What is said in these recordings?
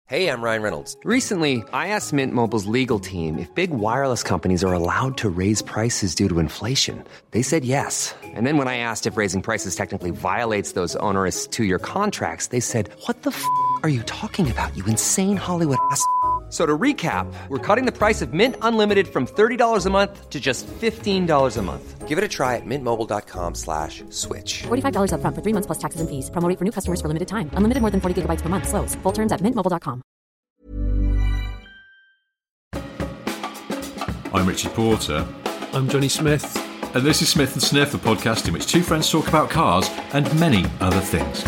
Hey, I'm Ryan Reynolds. Recently, I asked Mint Mobile's legal team if big wireless companies are allowed to raise prices due to inflation. They said yes. And then when I asked if raising prices technically violates those onerous two-year contracts, they said, "What the f*** are you talking about, you insane Hollywood ass?" So to recap, we're cutting the price of Mint Unlimited from $30 a month to just $15 a month. Give it a try at mintmobile.com/switch. $45 up front for 3 months plus taxes and fees. Promo rate for new customers for limited time. Unlimited more than 40 gigabytes per month. Slows full terms at mintmobile.com. I'm Richard Porter. I'm Johnny Smith. And this is Smith & Sniff, a podcast in which two friends talk about cars and many other things.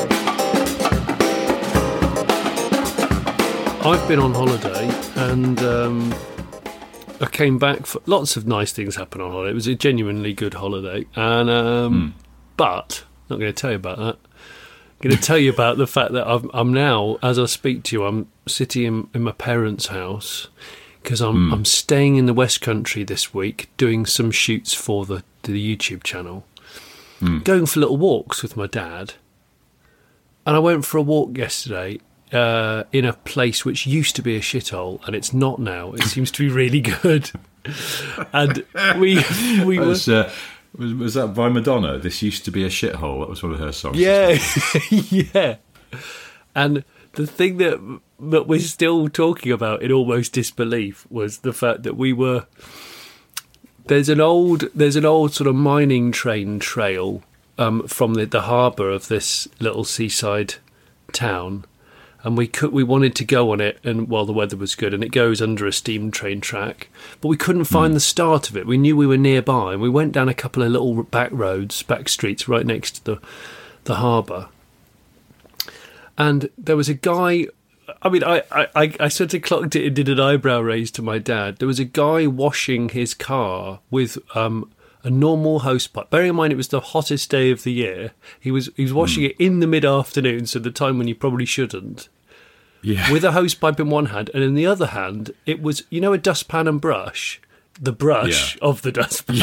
I've been on holiday and I came back. Lots of nice things happened on holiday. It was a genuinely good holiday. And but not going to tell you about that. I'm going to tell you about the fact that I'm now, as I speak to you, I'm sitting in my parents' house because I'm staying in the West Country this week doing some shoots for the YouTube channel. Going for little walks with my dad. And I went for a walk yesterday in a place which used to be a shithole, and it's not now. It seems to be really good. And we was that by Madonna? This used to be a shithole. That was one of her songs. Yeah, yeah. And the thing that we're still talking about in almost disbelief was the fact that we were. There's an old sort of mining train trail from the harbour of this little seaside town. And we wanted to go on it, and while the weather was good, and it goes under a steam train track, but we couldn't find the start of it. We knew we were nearby, and we went down a couple of little back roads, back streets, right next to the harbour. And there was a guy. I mean, I sort of clocked it and did an eyebrow raise to my dad. There was a guy washing his car with a normal hosepipe. Bearing in mind it was the hottest day of the year, he was washing it in the mid-afternoon, so the time when you probably shouldn't. Yeah. With a hosepipe in one hand, and in the other hand, it was, you know, a dustpan and brush? The brush of the dustpan.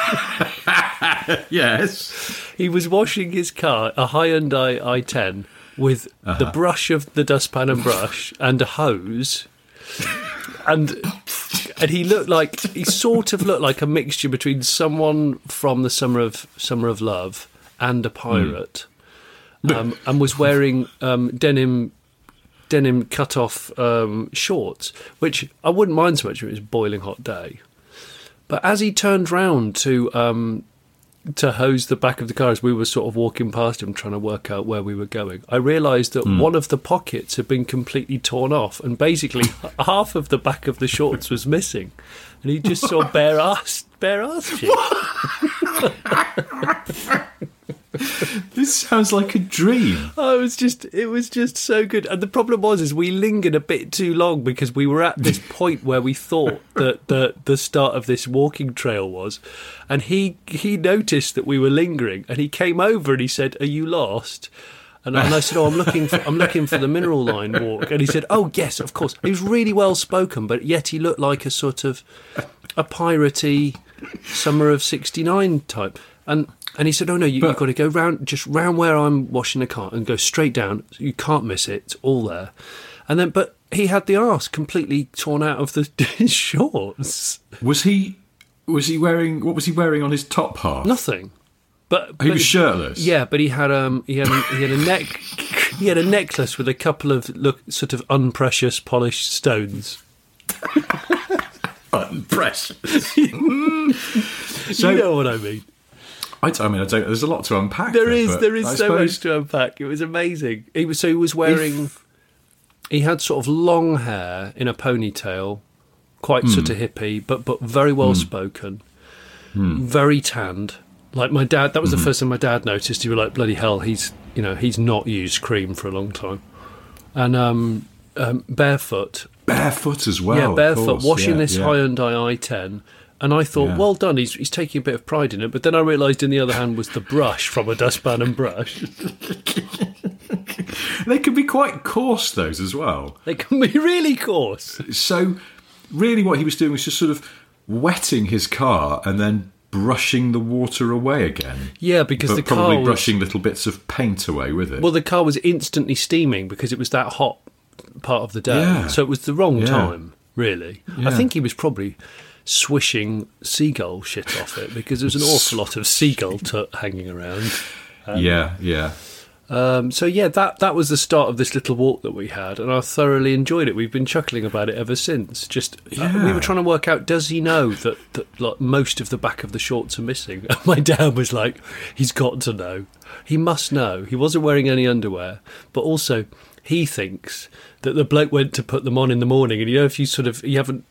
Yes. He was washing his car, a Hyundai i10, with the brush of the dustpan and brush and a hose. And he sort of looked like a mixture between someone from the Summer of Love and a pirate, and was wearing denim cut-off shorts, which I wouldn't mind so much if it was a boiling hot day. But as he turned round to hose the back of the car as we were sort of walking past him trying to work out where we were going, I realised that one of the pockets had been completely torn off, and basically half of the back of the shorts was missing, and he just saw bare ass cheek. This sounds like a dream. Oh, it was just so good. And the problem was we lingered a bit too long because we were at this point where we thought that the start of this walking trail was, and he noticed that we were lingering, and he came over and he said, "Are you lost?" And I said, "Oh, I'm looking for the Mineral Line walk." And he said, "Oh, yes, of course." He was really well spoken, but yet he looked like a sort of a piratey Summer of '69 type. And he said, "Oh no, you've got to go round where I'm washing the car and go straight down. You can't miss it. It's all there." And then, but he had the arse completely torn out of his shorts. Was he wearing? What was he wearing on his top half? Nothing. But he was shirtless. Yeah, but he had a necklace with a couple of sort of unprecious polished stones. Unprecious. So, you know what I mean. I don't. There's a lot to unpack. There is so much to unpack. It was amazing. He was wearing. He had sort of long hair in a ponytail, quite sort of hippie, but very well spoken, very tanned. Like my dad. That was the first thing my dad noticed. He was like, "Bloody hell, he's not used cream for a long time," and barefoot. Barefoot as well. Yeah, barefoot, course. washing this Hyundai i10. And I thought, well done, he's taking a bit of pride in it. But then I realised in the other hand was the brush from a dustpan and brush. They can be quite coarse, those, as well. They can be really coarse. So, really what he was doing was just sort of wetting his car and then brushing the water away again. Yeah, because the car probably brushing little bits of paint away with it. Well, the car was instantly steaming because it was that hot part of the day. Yeah. So it was the wrong Yeah. time, really. I Yeah. think he was probably swishing seagull shit off it because there was an awful lot of seagull hanging around. Yeah. So yeah, that was the start of this little walk that we had, and I thoroughly enjoyed it. We've been chuckling about it ever since. We were trying to work out, does he know that like most of the back of the shorts are missing? And my dad was like, he's got to know. He must know. He wasn't wearing any underwear, but also he thinks that the bloke went to put them on in the morning, and if you haven't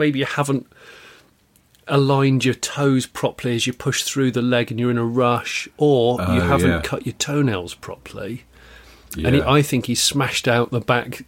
aligned your toes properly as you push through the leg and you're in a rush, or you haven't cut your toenails properly. Yeah. And I think he smashed out the back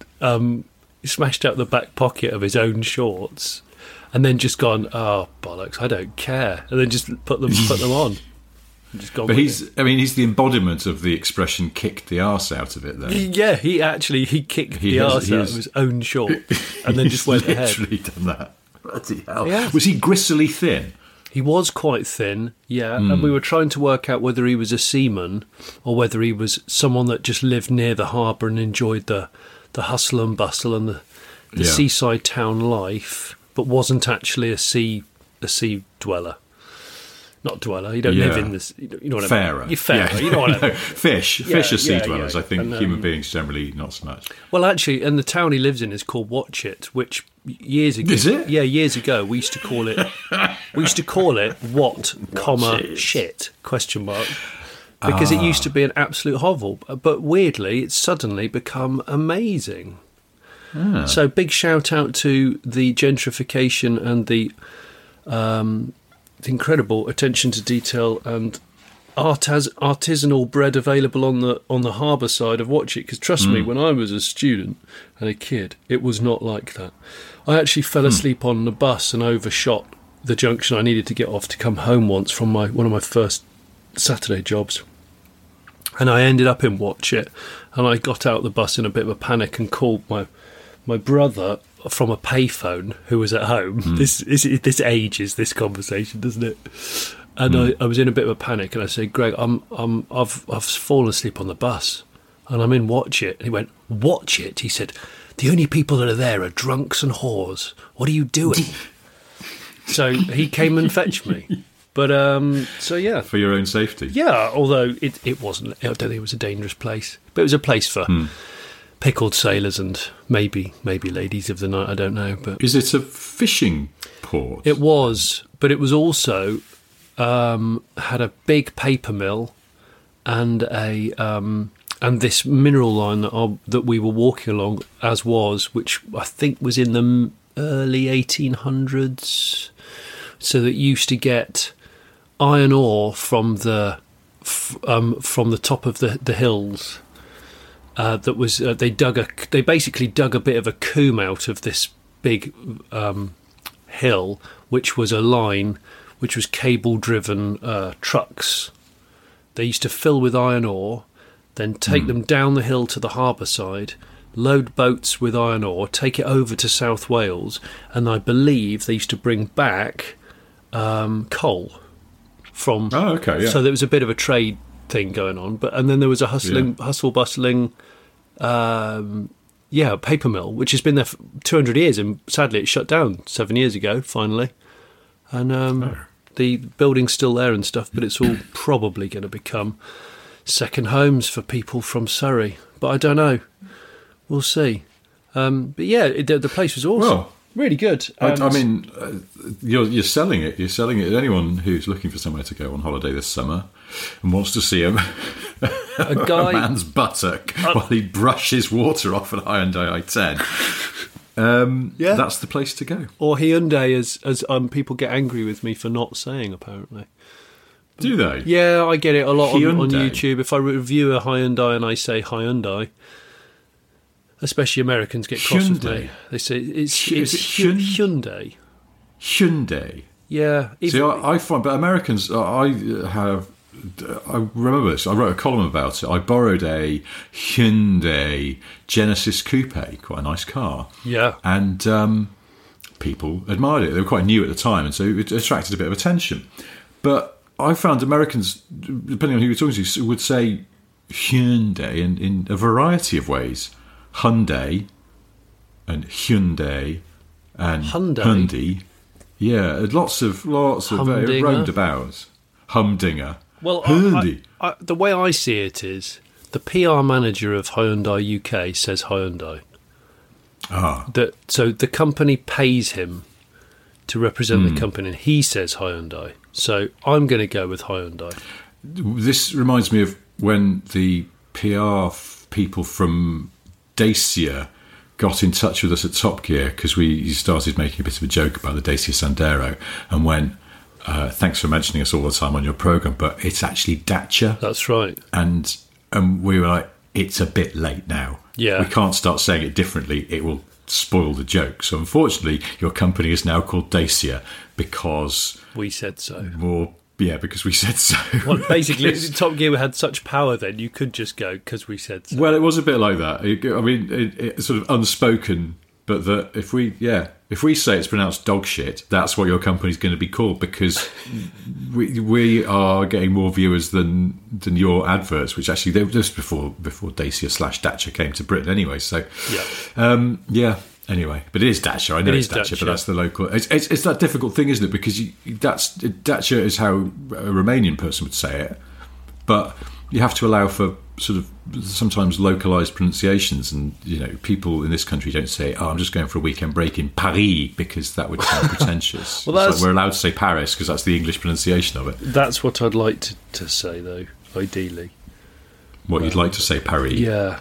pocket of his own shorts, and then just gone, oh bollocks, I don't care, and then just put them on. And just gone But with he's it. the embodiment of the expression "kicked the arse out of it." Then Yeah, he kicked the arse out of his own short and then just went ahead. Literally done that. Bloody hell! Yeah. Was he gristly thin? He was quite thin, yeah, and we were trying to work out whether he was a seaman or whether he was someone that just lived near the harbour and enjoyed the hustle and bustle and the seaside town life, but wasn't actually a sea dweller. Not dweller. You don't live in this. You know what I mean? Fairer. You're fairer. You know what I mean? Fish are sea dwellers. I think And, human beings generally not so much. Well, actually, and the town he lives in is called Watchet, which years ago, Is it? Yeah, years ago we used to call it. What, comma shit ? Because it used to be an absolute hovel, but weirdly, it's suddenly become amazing. So big shout out to the gentrification and the incredible attention to detail and artisanal bread available on the harbour side of Watchet. Because trust me, when I was a student and a kid, it was not like that. I actually fell asleep on the bus and overshot the junction I needed to get off to come home once from one of my first Saturday jobs. And I ended up in Watchet, and I got out the bus in a bit of a panic and called my brother from a payphone who was at home. This ages this conversation, doesn't it? And I was in a bit of a panic, and I said, "Greg, I've fallen asleep on the bus, and I'm in Watchet." And he went, "Watchet?" He said, "The only people that are there are drunks and whores. What are you doing?" So he came and fetched me. But so yeah, For your own safety. yeah. Although it wasn't, I don't think it was a dangerous place, but it was a place for pickled sailors and maybe ladies of the night. I don't know, but Is it a fishing port? it was. But it was also had a big paper mill and and this mineral line that we were walking along which I think was in the early 1800s. So that used to get iron ore from the top of the hills. That was they basically dug a bit of a coombe out of this big hill, which was a line which was cable-driven trucks. They used to fill with iron ore, then take them down the hill to the harbour side, load boats with iron ore, take it over to South Wales, and I believe they used to bring back coal from. Oh, okay, yeah. So there was a bit of a trade thing going on, and then there was a hustle bustling, paper mill, which has been there for 200 years, and sadly it shut down 7 years ago, finally. And the building's still there and stuff, but it's all probably going to become second homes for people from Surrey. But I don't know. We'll see. But yeah, the place was awesome. Well, really good. I mean, you're selling it. You're selling it. Anyone who's looking for somewhere to go on holiday this summer and wants to see a man's buttock while he brushes water off at Hyundai I-10, that's the place to go. Or Hyundai, as people get angry with me for not saying, apparently. Do they? Yeah, I get it a lot on Hyundai. YouTube. If I review a Hyundai and I say Hyundai, especially Americans get cross with me. They say it's Hyundai. Hyundai. Yeah. See, I find, but Americans, I remember this. I wrote a column about it. I borrowed a Hyundai Genesis Coupe, quite a nice car. Yeah. And people admired it. They were quite new at the time, and so it attracted a bit of attention. But I found Americans, depending on who you're talking to, would say Hyundai in a variety of ways. Hyundai and Hyundai and Hyundai. Yeah, lots of Humdinger. roundabouts. Humdinger. Well, Hyundai. the way I see it is the PR manager of Hyundai UK says Hyundai. So the company pays him to represent the company, and he says Hyundai. So I'm going to go with Hyundai. This reminds me of when the PR people from Dacia got in touch with us at Top Gear, because we started making a bit of a joke about the Dacia Sandero, and went, thanks for mentioning us all the time on your programme, but it's actually Dacia. That's right. And we were like, it's a bit late now. Yeah. We can't start saying it differently. It will spoil the joke. So unfortunately, your company is now called Dacia because... we said so. Because we said so. Well, basically, Top Gear had such power then, you could just go, because we said so. Well, it was a bit like that. I mean, it's sort of unspoken, but that if we say it's pronounced dog shit, that's what your company's going to be called, because we are getting more viewers than your adverts, which actually they were just before Dacia/Dacia came to Britain anyway. So anyway, but it is Dacia. I know it's Dacia, but that's the local. It's that difficult thing, isn't it? Because Dacia is how a Romanian person would say it, but you have to allow for sort of sometimes localized pronunciations, and people in this country don't say, "Oh, I'm just going for a weekend break in Paris," because that would sound pretentious. Well, we're allowed to say Paris because that's the English pronunciation of it. That's what I'd like to say, though. Ideally, you'd like to say Paris? Yeah.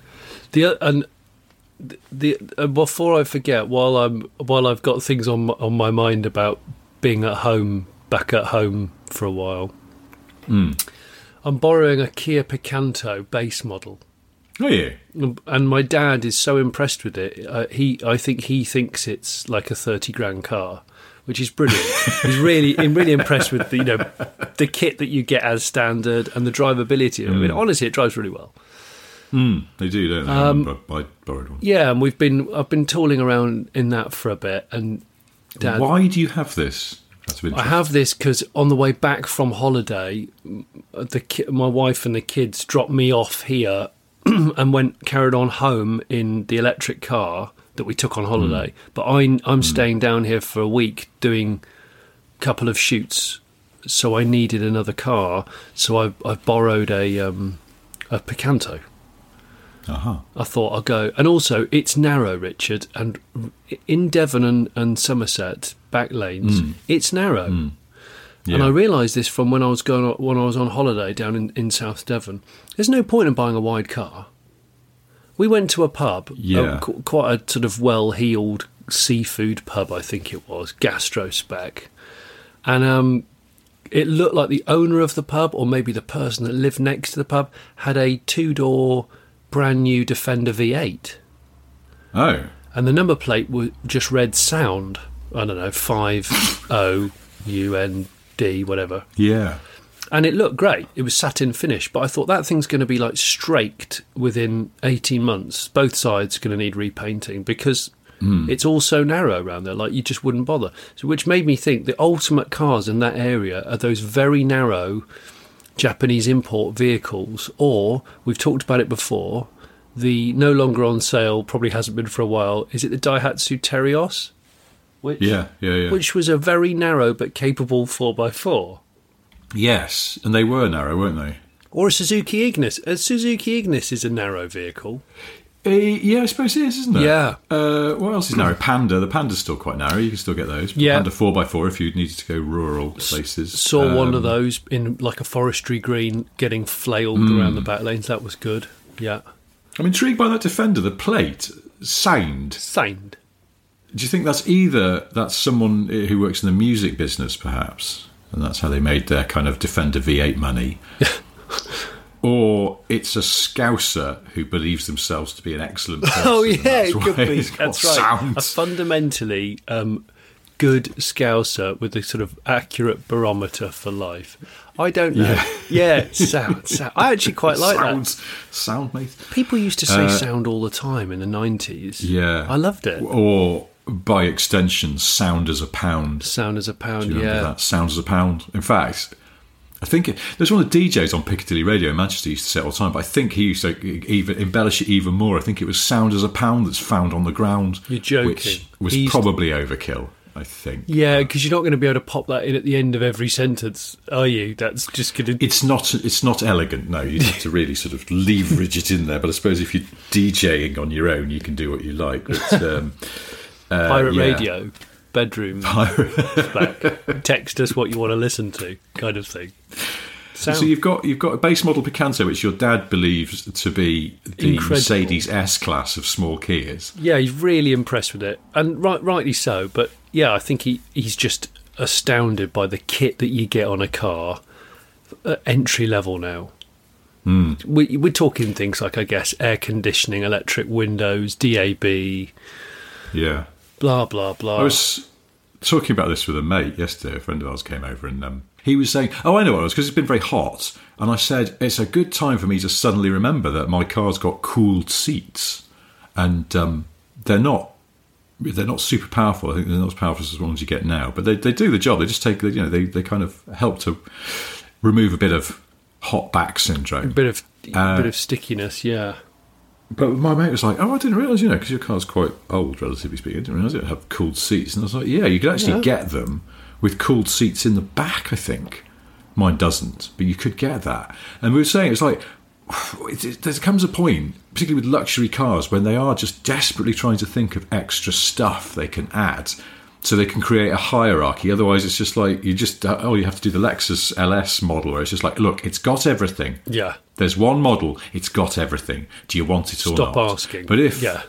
Before I forget, while I've got things on my mind about being back at home for a while, I'm borrowing a Kia Picanto base model. Oh yeah, and my dad is so impressed with it. I think he thinks it's like a 30 grand car, which is brilliant. He's really impressed with the kit that you get as standard and the drivability. I mean, honestly, it drives really well. They do, don't they? I borrowed one. Yeah, and I've been tooling around in that for a bit. And Dad, why do you have this? I have this because on the way back from holiday, my wife and the kids dropped me off here and carried on home in the electric car that we took on holiday. But I'm staying down here for a week doing a couple of shoots, so I needed another car. So I've borrowed a Picanto. I thought I'll go. And also, it's narrow, Richard, and in Devon and Somerset back lanes, it's narrow. Yeah. And I realised this from when I was on holiday down in South Devon. There's no point in buying a wide car. We went to a pub, quite a sort of well-heeled seafood pub, I think it was, gastro spec, and it looked like the owner of the pub, or maybe the person that lived next to the pub, had a 2-door brand new Defender V8. Oh. And the number plate just read Sound. I don't know, 50UND, whatever. Yeah. And it looked great. It was satin finish, but I thought that thing's going to be like straked within 18 months. Both sides are going to need repainting because it's all so narrow around there, like you just wouldn't bother. So, which made me think the ultimate cars in that area are those very narrow Japanese import vehicles, or we've talked about it before, the no longer on sale, probably hasn't been for a while, is it the Daihatsu Terios? Which was a very narrow but capable 4x4. Yes, and they were narrow, weren't they? Or a Suzuki Ignis. A Suzuki Ignis is a narrow vehicle. Yeah, I suppose it is, isn't it? Yeah. What else is narrow? Panda. The Panda's still quite narrow. You can still get those. Yeah. Panda 4x4 if you needed to go rural places. Saw one of those in like a forestry green getting flailed around the back lanes. That was good. Yeah. I'm intrigued by that Defender. The plate, Sound. Sound. Do you think that's someone who works in the music business, perhaps, and that's how they made their kind of Defender V8 money? Or it's a Scouser who believes themselves to be an excellent person. Oh, yeah, it could be. That's right. Sound. A fundamentally good Scouser with a sort of accurate barometer for life. I don't know. Yeah, sound. I actually quite like that. Sound, mate. People used to say sound all the time in the 90s. Yeah. I loved it. Or, by extension, sound as a pound. Sound as a pound, Do you remember that? Sound as a pound. In fact... I think there's one of the DJs on Piccadilly Radio in Manchester used to say it all the time, but I think he used to even embellish it even more. I think it was sound as a pound that's found on the ground. You're joking. Which was probably overkill, I think. Yeah, because you're not going to be able to pop that in at the end of every sentence, are you? That's just going to... It's not elegant, no. You have to really sort of leverage it in there. But I suppose if you're DJing on your own, you can do what you like. But, Pirate radio, bedroom, back. Text us what you want to listen to, kind of thing. So you've got a base model Picanto, which your dad believes to be the incredible Mercedes S-Class of small Kias. Yeah, he's really impressed with it, and rightly so. But yeah, I think he's just astounded by the kit that you get on a car at entry level now. We're talking things like, I guess, air conditioning, electric windows, DAB, yeah, blah blah blah. I was talking about this with a mate yesterday. A friend of ours came over and he was saying, "Oh, I know what it was, because it's been very hot." And I said, "It's a good time for me to suddenly remember that my car's got cooled seats, and they're not super powerful. I think they're not as powerful as the ones you get now, but they do the job. They just take they kind of help to remove a bit of hot back syndrome, a bit of stickiness, yeah." But my mate was like, "Oh, I didn't realise, because your car's quite old, relatively speaking. I didn't realise it had cooled seats." And I was like, "Yeah, you could actually get them with cooled seats in the back, I think. Mine doesn't, but you could get that." And we were saying, it's like, there comes a point, particularly with luxury cars, when they are just desperately trying to think of extra stuff they can add so they can create a hierarchy. Otherwise, it's just like, you have to do the Lexus LS model, where it's just like, look, it's got everything. Yeah. There's one model, it's got everything. Do you want it or not? Stop asking. But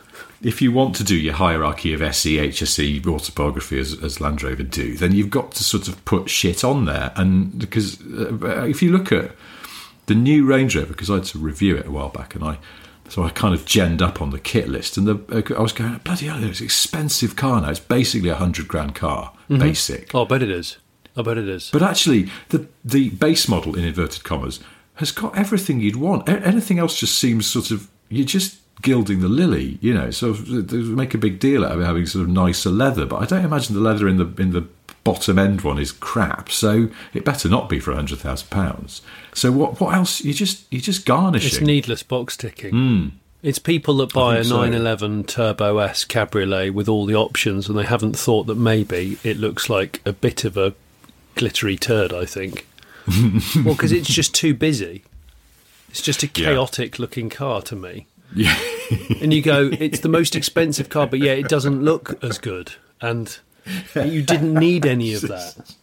if you want to do your hierarchy of SE, HSE, autobiography as Land Rover do, then you've got to sort of put shit on there. And because if you look at the new Range Rover, because I had to review it a while back, so I kind of genned up on the kit list, and I was going, bloody hell, it's an expensive car now. It's basically $100,000 car, basic. Oh, I bet it is. But actually, the base model, in inverted commas, has got everything you'd want. Anything else just seems sort of, you're just gilding the lily, So they make a big deal out of having sort of nicer leather, but I don't imagine the leather in the bottom end one is crap, so it better not be for £100,000. So what else? You're just garnishing. It's needless box ticking. It's people that buy a 911 Turbo S Cabriolet with all the options, and they haven't thought that maybe it looks like a bit of a glittery turd, I think. Well, because it's just too busy. It's just a chaotic looking car to me. Yeah. And you go, it's the most expensive car, but it doesn't look as good. And you didn't need any of that.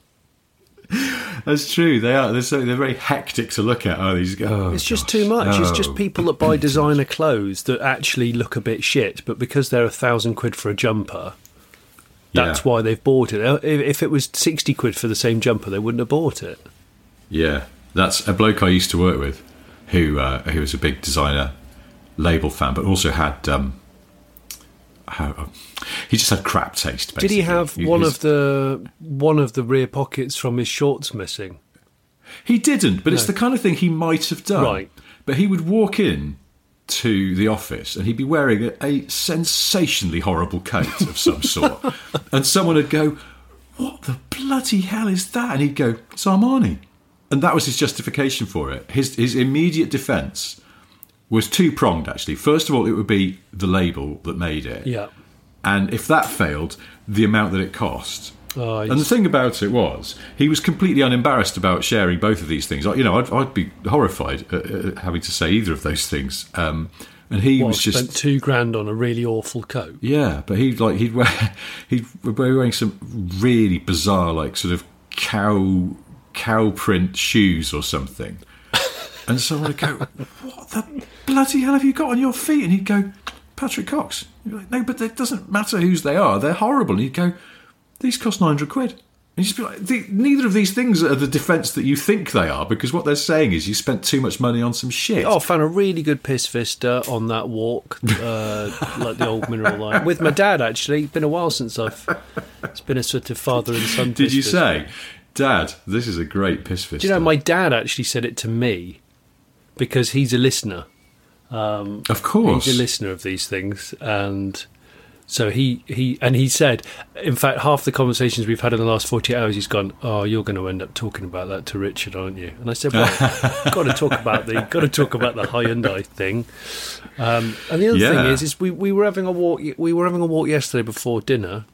That's true. They are. They're very hectic to look at. It's just too much. It's just people that buy designer clothes that actually look a bit shit, but because they're £1,000 for a jumper, that's why they've bought it. If it was 60 quid for the same jumper, they wouldn't have bought it. Yeah, that's a bloke I used to work with, who was a big designer label fan, but also had he just had crap taste. Basically. Did he have one of the rear pockets from his shorts missing? He didn't, but it's the kind of thing he might have done. Right. But he would walk in to the office and he'd be wearing a sensationally horrible coat of some sort, and someone would go, "What the bloody hell is that?" And he'd go, "It's Armani." And that was his justification for it. His immediate defence was two-pronged, actually. First of all, it would be the label that made it. Yeah. And if that failed, the amount that it cost. And the thing about it was, he was completely unembarrassed about sharing both of these things. I'd be horrified at having to say either of those things. And he was just spent $2,000 on a really awful coat. Yeah, but he'd be wearing some really bizarre, like sort of cow print shoes or something. And someone would go, "What the bloody hell have you got on your feet?" And he'd go, "Patrick Cox." You're like, "No, but it doesn't matter whose they are. They're horrible." And he'd go, "These cost 900 quid." And you'd just be like, neither of these things are the defence that you think they are, because what they're saying is you spent too much money on some shit. I found a really good piss vista on that walk, like the old Mineral Line. With my dad, actually. It's been a while since it's been a sort of father and son piss Did you vista. say, "Dad, this is a great piss vista"? Do you know, my dad actually said it to me, because he's a listener. Of course. He's a listener of these things, and So he said, in fact, half the conversations we've had in the last 48 hours, he's gone, "Oh, you're going to end up talking about that to Richard, aren't you?" And I said, "Well, got to talk about the Hyundai thing." And the other thing is we were having a walk. We were having a walk yesterday before dinner,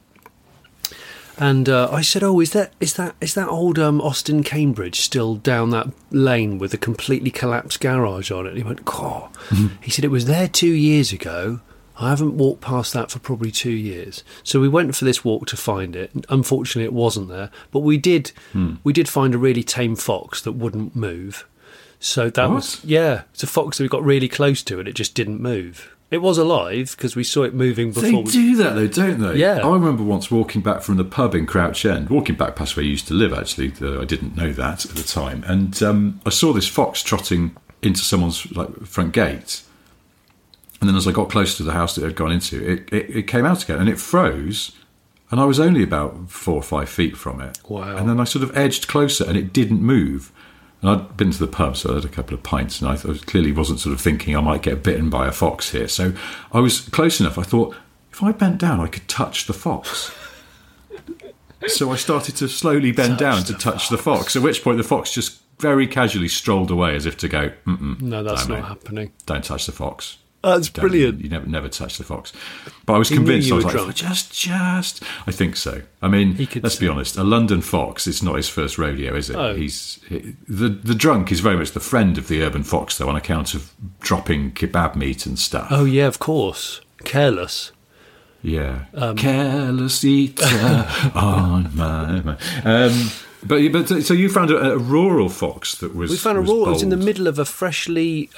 and I said, "Oh, is that old Austin Cambridge still down that lane with a completely collapsed garage on it?" And he went, "Oh," he said, "it was there 2 years ago. I haven't walked past that for probably 2 years." So we went for this walk to find it. Unfortunately, it wasn't there, but we did find a really tame fox that wouldn't move. So that was it's a fox that we got really close to, and it just didn't move. It was alive because we saw it moving before. They do that though, don't they? Yeah. I remember once walking back from the pub in Crouch End, walking back past where I used to live. Actually, I didn't know that at the time, and I saw this fox trotting into someone's front gate. And then as I got close to the house that it had gone into, it came out again and it froze. And I was only about 4 or 5 feet from it. Wow. And then I sort of edged closer and it didn't move. And I'd been to the pub, so I had a couple of pints. And I clearly wasn't sort of thinking I might get bitten by a fox here. So I was close enough. I thought, if I bent down, I could touch the fox. So I started to slowly bend down to touch the fox. At which point the fox just very casually strolled away as if to go, no, that's not happening. Don't touch the fox. That's brilliant. You never touch the fox. But I was convinced. I was like, drunk. just. I think so. I mean, let's be honest. A London fox, it's not his first rodeo, is it? Oh. The drunk is very much the friend of the urban fox, though, on account of dropping kebab meat and stuff. Oh, yeah, of course. Careless. Yeah. Careless eater on my mind. But so you found a rural fox that was. We found a rural. Bold. It was in the middle of a freshly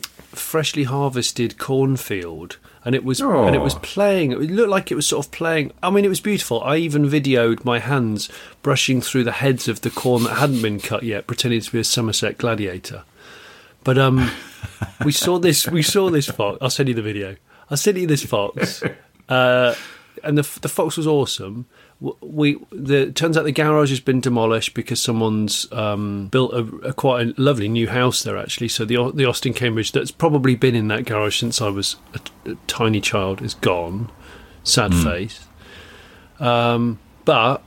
harvested cornfield, and it was playing. It looked like it was sort of playing. I mean, it was beautiful. I even videoed my hands brushing through the heads of the corn that hadn't been cut yet, pretending to be a Somerset gladiator. But we saw this fox. I'll send you the video. I'll send you this fox, and the fox was awesome. It turns out the garage has been demolished because someone's built a quite a lovely new house there, actually. So the Austin Cambridge that's probably been in that garage since I was a tiny child is gone. Sad face. But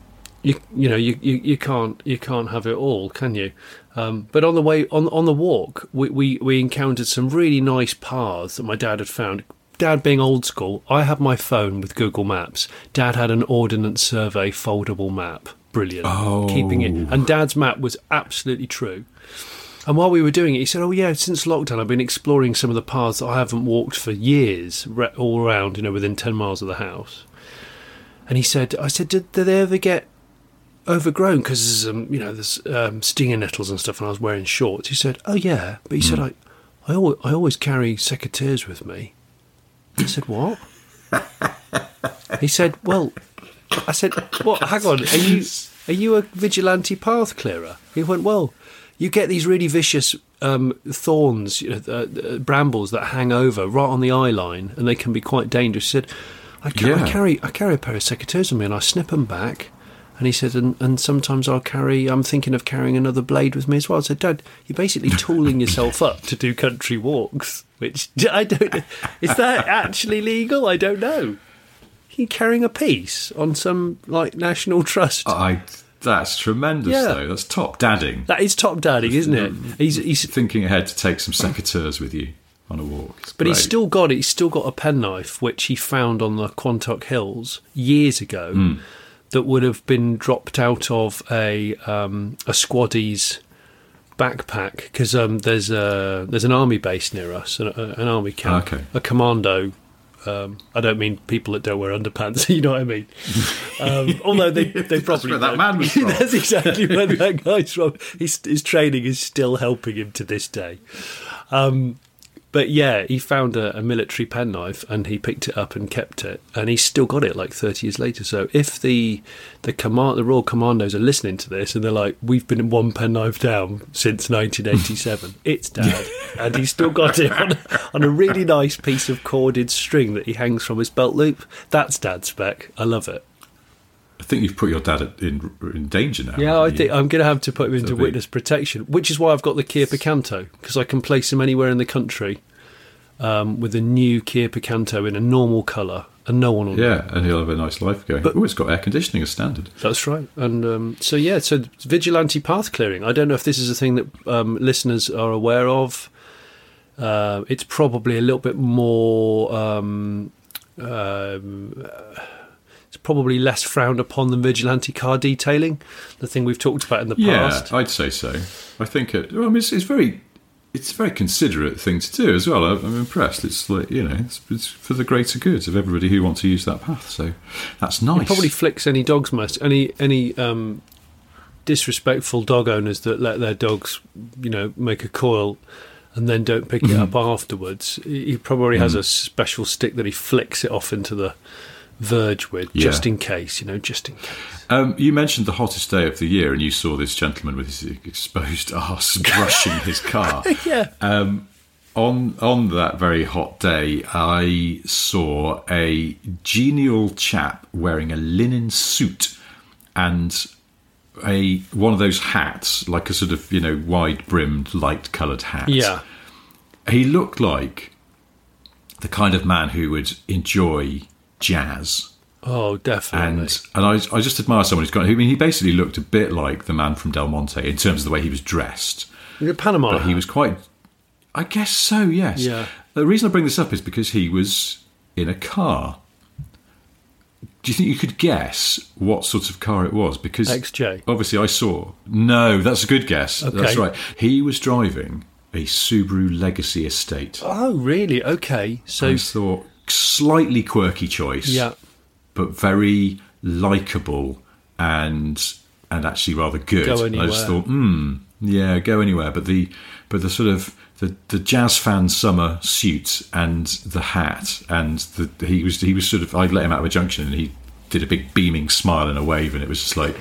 you can't have it all, can you? But on the way on the walk, we encountered some really nice paths that my dad had found. Dad being old school, I had my phone with Google Maps. Dad had an Ordnance Survey foldable map. Brilliant. Oh. Keeping it. And Dad's map was absolutely true. And while we were doing it, he said, "Oh yeah, since lockdown I've been exploring some of the paths that I haven't walked for years, all around, within 10 miles of the house." And I said, did they ever get overgrown? Because there's stinger nettles and stuff, and I was wearing shorts. He said, "Oh yeah." But he said, I always carry secateurs with me. I said, "What?" He said, "Well," I said, "What? Hang on, are you a vigilante path clearer?" He went, "Well, you get these really vicious thorns, brambles that hang over right on the eye line, and they can be quite dangerous." He said, I carry a pair of secateurs with me, and I snip them back." And he said, and sometimes I'm thinking of carrying another blade with me as well. I said, "Dad, you're basically tooling yourself up to do country walks," which I don't. Is that actually legal? I don't know. You're carrying a piece on some National Trust. That's tremendous, though. That's top dadding. That is top dadding, isn't it? He's thinking ahead to take some secateurs with you on a walk. But he's still got a penknife which he found on the Quantock Hills years ago. That would have been dropped out of a squaddie's backpack because there's an army base near us, an army camp, a commando. I don't mean people that don't wear underpants. You know what I mean? Although they probably that's where that man was from. That's exactly where that guy's from. His training is still helping him to this day. But yeah, he found a military penknife and he picked it up and kept it, and he's still got it 30 years later. So if the Royal Commandos are listening to this and they're like, "We've been one penknife down since 1987," it's Dad, and he's still got it on a really nice piece of corded string that he hangs from his belt loop. That's Dad's spec. I love it. I think you've put your dad in danger now. Yeah, I think I'm going to have to put him into witness protection, which is why I've got the Kia Picanto, because I can place him anywhere in the country with a new Kia Picanto in a normal colour, and no one will know. Yeah, and he'll have a nice life going. Oh, it's got air conditioning as standard. That's right. And so vigilante path clearing. I don't know if this is a thing that listeners are aware of. It's probably a little bit more... it's probably less frowned upon than vigilante car detailing, the thing we've talked about in the past. Yeah, I'd say so. I think it's a very considerate thing to do as well. I'm impressed. It's like, it's for the greater good of everybody who wants to use that path. So that's nice. It probably flicks any dogs most any disrespectful dog owners that let their dogs, make a coil and then don't pick it up afterwards. He probably has a special stick that he flicks it off into the verge with, just in case, just in case. You mentioned the hottest day of the year, and you saw this gentleman with his exposed arse brushing his car. Yeah. On that very hot day, I saw a genial chap wearing a linen suit and one of those hats, like a sort of wide-brimmed, light-coloured hat. Yeah. He looked like the kind of man who would enjoy jazz. Oh, definitely. And I just admire someone who's got... I mean, he basically looked a bit like the man from Del Monte in terms of the way he was dressed. Panama. But he was quite... I guess so, yes. Yeah. The reason I bring this up is because he was in a car. Do you think you could guess what sort of car it was? Because XJ. Obviously I saw... No, that's a good guess. Okay. That's right. He was driving a Subaru Legacy Estate. Oh, really? Okay. So I thought... Slightly quirky choice, but very likeable and actually rather good. Go anywhere. I just thought, go anywhere. But the sort of the jazz fan summer suit and the hat and he was sort of, I'd let him out of a junction and he did a big beaming smile and a wave, and it was just like,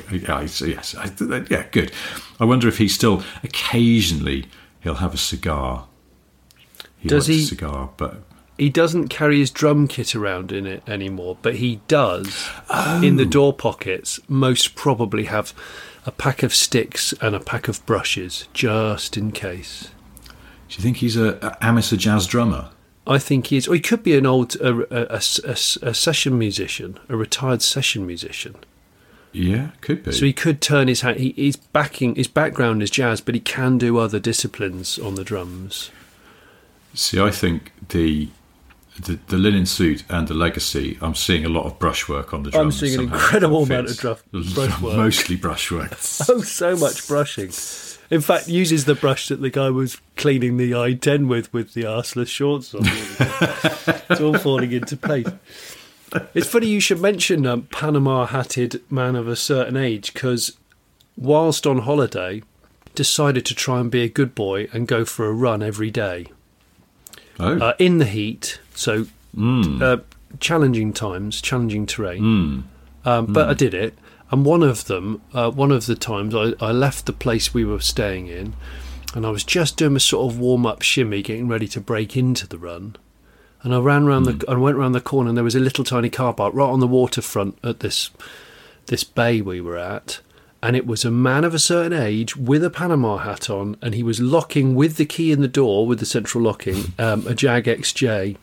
good. I wonder if he still occasionally he'll have a cigar. Does he? A cigar, but. He doesn't carry his drum kit around in it anymore, but he does, in the door pockets, most probably have a pack of sticks and a pack of brushes, just in case. Do you think he's an amateur jazz drummer? I think he is. Or he could be an old a session musician, a retired session musician. Yeah, could be. So he could turn his hand. His background is jazz, but he can do other disciplines on the drums. See, I think the linen suit and the Legacy, I'm seeing a lot of brushwork on the drums. I'm seeing an incredible amount of brushwork. Mostly brushwork. Oh, so much brushing. In fact, uses the brush that the guy was cleaning the i10 with the arseless shorts on. It's all falling into place. It's funny you should mention Panama-hatted man of a certain age, because whilst on holiday, decided to try and be a good boy and go for a run every day. Oh. In the heat, so challenging times, challenging terrain. But I did it, and one of the times I left the place we were staying in, and I was just doing a sort of warm-up shimmy, getting ready to break into the run, and I ran round I went round the corner, and there was a little tiny car park right on the waterfront at this bay we were at. And it was a man of a certain age with a Panama hat on, and he was locking with the key in the door, with the central locking, a Jag XJ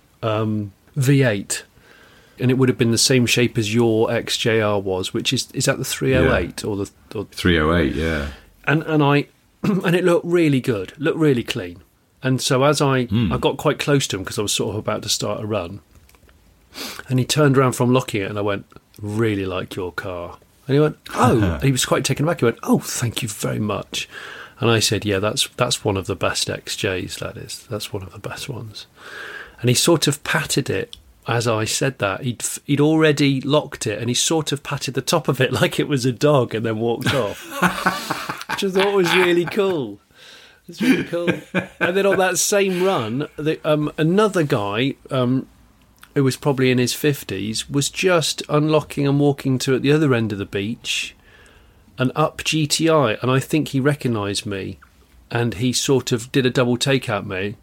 V8. And it would have been the same shape as your XJR was, which is that the 308 or the 308? Yeah. And and it looked really good, looked really clean. And so as I got quite close to him because I was sort of about to start a run, and he turned around from locking it, and I went, "Really like your car." And he went, "Oh," he was quite taken aback. He went, "Oh, thank you very much." And I said, "Yeah, that's one of the best XJs, that is. That's one of the best ones." And he sort of patted it as I said that. He'd already locked it, and he sort of patted the top of it like it was a dog and then walked off, which I thought was really cool. It's really cool. And then on that same run, another guy... who was probably in his 50s, was just unlocking and walking to at the other end of the beach and up GTI, and I think he recognised me, and he sort of did a double take at me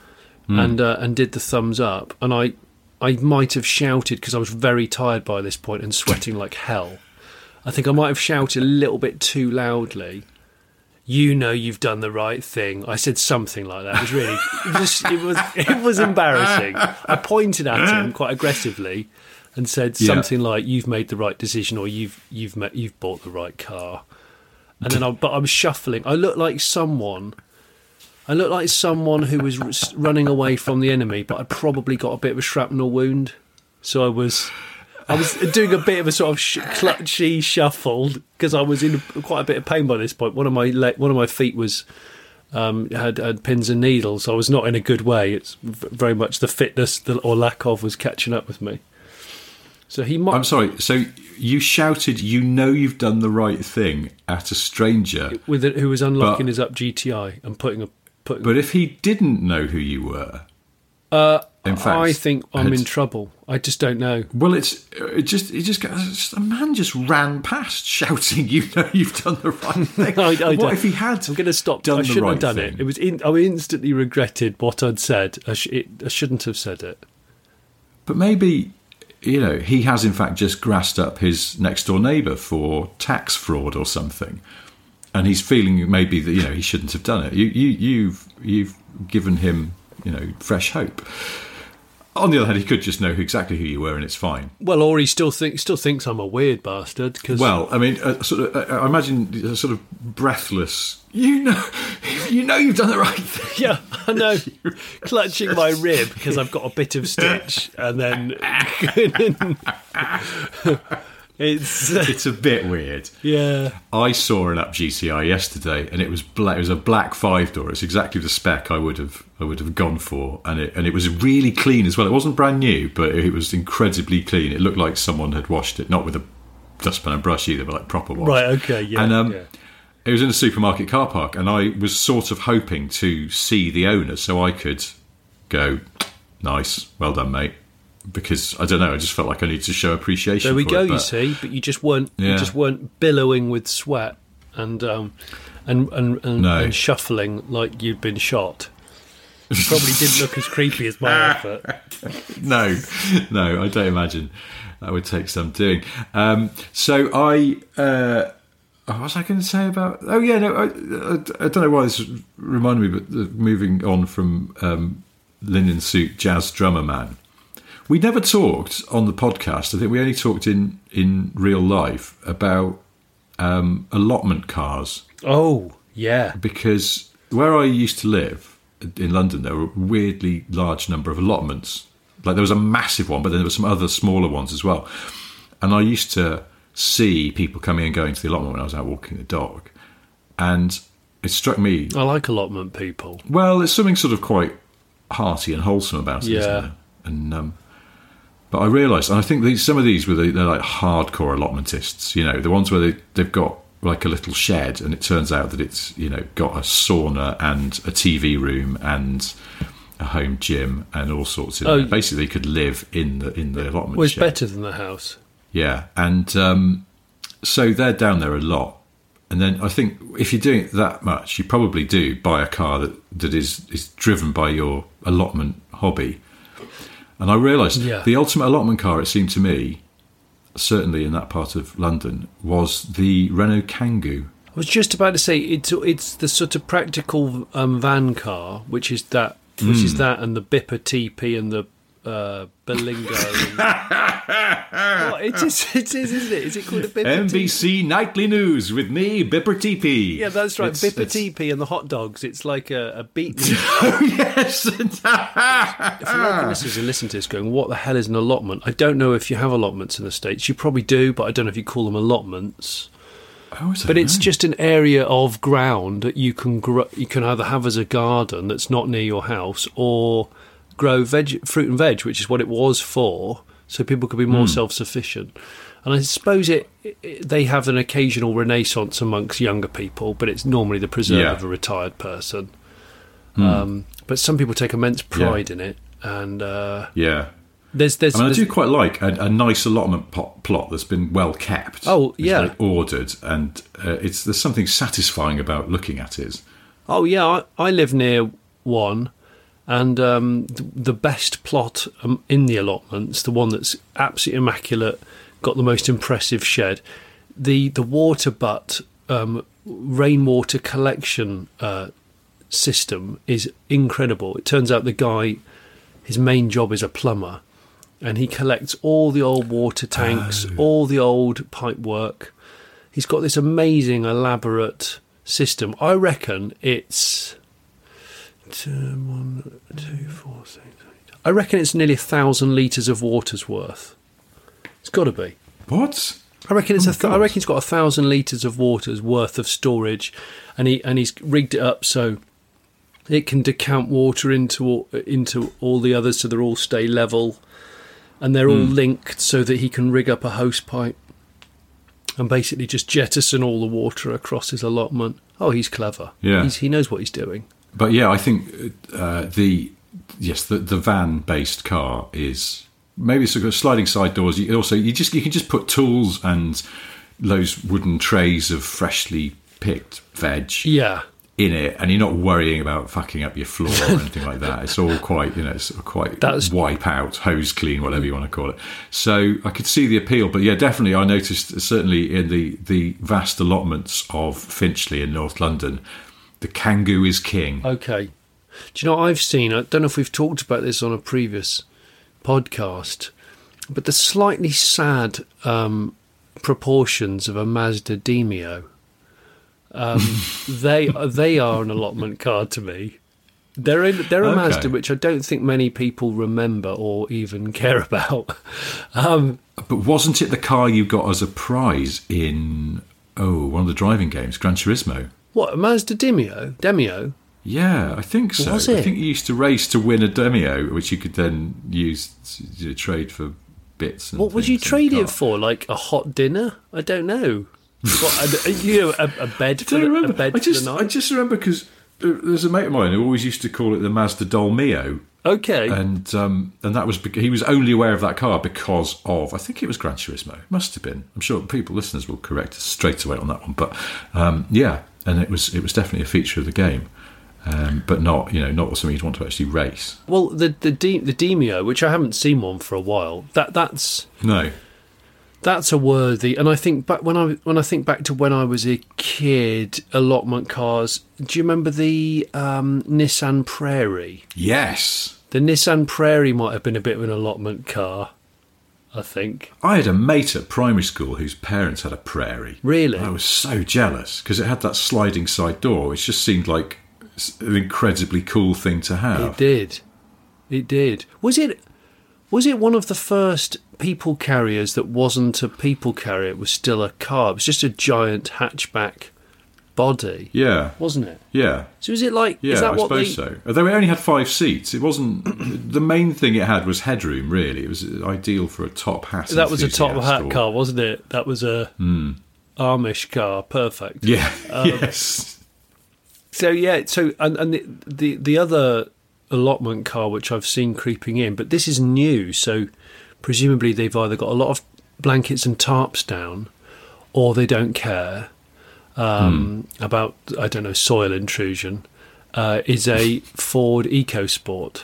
and did the thumbs up, and I might have shouted, because I was very tired by this point and sweating like hell. I think I might have shouted a little bit too loudly, you know you've done the right thing. I said something like that. It was really, it was embarrassing. I pointed at him quite aggressively and said something like, "You've made the right decision," or "You've bought the right car." And then I was shuffling. I looked like someone who was running away from the enemy, but I'd probably got a bit of a shrapnel wound. So I was doing a bit of a sort of clutchy shuffle because I was in quite a bit of pain by this point. One of my feet was had pins and needles. So I was not in a good way. It's very much the fitness or lack of was catching up with me. So he might. I'm sorry. So you shouted, "You know you've done the right thing" at a stranger who was unlocking his Up GTI and putting. But if he didn't know who you were, in fact, I think I'm in trouble. I just don't know. Well, a man just ran past shouting, "You know you've done the right thing." What if he had? I'm going to stop. I shouldn't right have done thing? it. It was. I instantly regretted what I'd said. I shouldn't have said it. But maybe, he has in fact just grassed up his next door neighbour for tax fraud or something, and he's feeling maybe that he shouldn't have done it. You've given him fresh hope. On the other hand, he could just know exactly who you were, and it's fine. Well, or he still thinks I'm a weird bastard. Well, I mean, I imagine sort of breathless. You know you've done the right thing. Yeah, I know. Clutching my rib because I've got a bit of stitch, and then it's a bit weird. Yeah, I saw an Up GTI yesterday, and it was black. It was a black 5-door. It's exactly the spec I would have gone for, and it was really clean as well. It wasn't brand new, but it was incredibly clean. It looked like someone had washed it, not with a dustpan and brush either, but like proper wash. Right. Okay. Yeah. And yeah. It was in a supermarket car park, and I was sort of hoping to see the owner so I could go, "Nice, well done, mate." Because I don't know, I just felt like I needed to show appreciation. There we for go. it, you see, but you just weren't. Yeah. You just weren't billowing with sweat and shuffling like you'd been shot. You probably didn't look as creepy as my effort. No, I don't imagine that would take some doing. So I. What was I going to say about? Oh yeah, no, I don't know why this reminded me, but moving on from linen suit jazz drummer man. We never talked on the podcast. I think we only talked in real life about allotment cars. Oh, yeah. Because where I used to live in London, there were a weirdly large number of allotments. Like there was a massive one, but then there were some other smaller ones as well. And I used to see people coming and going to the allotment when I was out walking the dog. And it struck me... I like allotment people. Well, there's something sort of quite hearty and wholesome about it, isn't there? And... But I realised, and I think some of these they're like hardcore allotmentists, the ones where they've got like a little shed, and it turns out that it's got a sauna and a TV room and a home gym and all sorts of. Oh, basically, they could live in the allotment. Well, it's shed. better than the house. Yeah, and so they're down there a lot. And then I think if you're doing it that much, you probably do buy a car that is driven by your allotment hobby. And I realised the ultimate allotment car, it seemed to me, certainly in that part of London, was the Renault Kangoo. I was just about to say it's the sort of practical van car, which is that and the Bipper TP and the Berlingo. What? It is, isn't it? Is it called a Bipper NBC Nightly News with me, Bipper TP. Yeah, that's right. Bipper TP and the hot dogs. It's like a beaten. Oh, yes. For American listeners who listen to this going, what the hell is an allotment? I don't know if you have allotments in the States. You probably do, but I don't know if you call them allotments. But it's just an area of ground that you can either have as a garden that's not near your house, or grow fruit and veg, which is what it was for, so people could be more self-sufficient. And I suppose they have an occasional renaissance amongst younger people, but it's normally the preserve of a retired person. But some people take immense pride in it, and There's I do quite like a nice allotment plot that's been well kept. Oh, yeah. It's very ordered, and there's something satisfying about looking at it. Oh, yeah, I live near one, and the best plot in the allotments, the one that's absolutely immaculate, got the most impressive shed, the water butt rainwater collection system is incredible. It turns out the guy, his main job is a plumber, and he collects all the old water tanks, all the old pipe work. He's got this amazing, elaborate system. I reckon it's 1, 2, 4, 6, 8. I reckon it's nearly 1,000 litres of water's worth. It's got to be. What? I reckon it's I reckon he's got 1,000 litres of water's worth of storage, and he's rigged it up so it can decant water into all the others, so they're all stay level, and they're all linked so that he can rig up a hose pipe and basically just jettison all the water across his allotment. Oh, he's clever. Yeah, he knows what he's doing. But yeah, I think the van-based car is maybe sort of sliding side doors. You can just put tools and those wooden trays of freshly picked veg. Yeah. In it, and you're not worrying about fucking up your floor or anything like that. It's all quite, wipe out, hose clean, whatever you want to call it. So I could see the appeal, but yeah, definitely I noticed certainly in the vast allotments of Finchley in North London, the Kangoo is king. Okay. Do you know what I've seen? I don't know if we've talked about this on a previous podcast, but the slightly sad proportions of a Mazda Demio. They are an allotment car to me. They're a Mazda which I don't think many people remember or even care about. But wasn't it the car you got as a prize in one of the driving games, Gran Turismo? What, a Mazda Demio? Yeah, I think so. Was it? I think you used to race to win a Demio, which you could then use to trade for bits. What would you trade it for? Like a hot dinner? I don't know. What, a bed for the night? I just remember because there's a mate of mine who always used to call it the Mazda Dolmio. Okay. And that was he was only aware of that car because of, I think it was Gran Turismo. It must have been. I'm sure listeners will correct us straight away on that one. But yeah, and it was definitely a feature of the game. But not something you'd want to actually race. Well, the Demio, which I haven't seen one for a while, that's a worthy. And I think back when I think back to when I was a kid, allotment cars. Do you remember the Nissan Prairie? Yes, the Nissan Prairie might have been a bit of an allotment car. I think I had a mate at primary school whose parents had a Prairie. Really, I was so jealous because it had that sliding side door, which just seemed like an incredibly cool thing to have. It did. Was it one of the first people carriers that wasn't a people carrier? It was still a car. It was just a giant hatchback body. Yeah, wasn't it? Yeah. So is it like? Yeah, is that I suppose so. Although it only had 5 seats, it wasn't. The main thing it had was headroom. Really, it was ideal for a top hat. That was a top hat car, wasn't it? That was a Amish car. Perfect. Yeah. Yes. So yeah, and the other allotment car which I've seen creeping in, but this is new, so presumably they've either got a lot of blankets and tarps down, or they don't care about, I don't know, soil intrusion. Is a Ford EcoSport.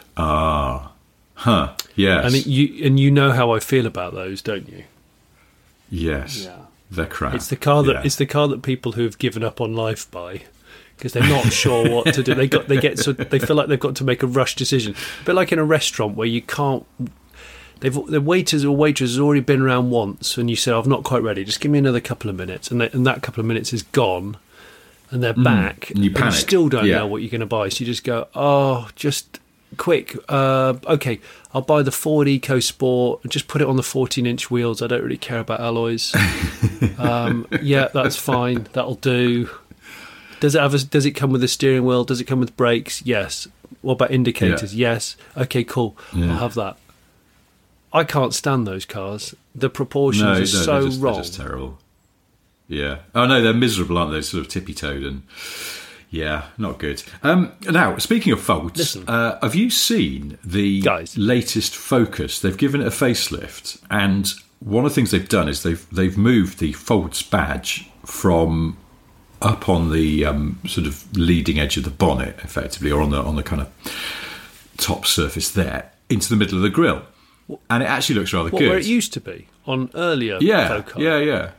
Yes. And you know how I feel about those, don't you? Yes. Yeah. They're crap. It's the car that people who have given up on life buy, because they're not sure what to do. They feel like they've got to make a rush decision. A bit like in a restaurant where you can't. The waiters or waitress has already been around once, and you say, "I'm not quite ready. Just give me another couple of minutes," and that couple of minutes is gone, and they're back. And you panic. And you still don't know what you're going to buy, so you just go, "Oh, just quick. Okay, I'll buy the Ford EcoSport and just put it on the 14-inch wheels. I don't really care about alloys. Yeah, that's fine. That'll do." Does it come with a steering wheel? Does it come with brakes? Yes. What about indicators? Yeah. Yes. Okay, cool. Yeah. I'll have that. I can't stand those cars. The proportions are so wrong. They're just terrible. Yeah. Oh no, they're miserable, aren't they? Sort of tippy-toed and not good. Now, speaking of faults, have you seen the latest Focus? They've given it a facelift, and one of the things they've done is they've moved the faults badge from up on the sort of leading edge of the bonnet, effectively, or on the kind of top surface there, into the middle of the grille, and it actually looks rather good. Where it used to be on earlier Focus.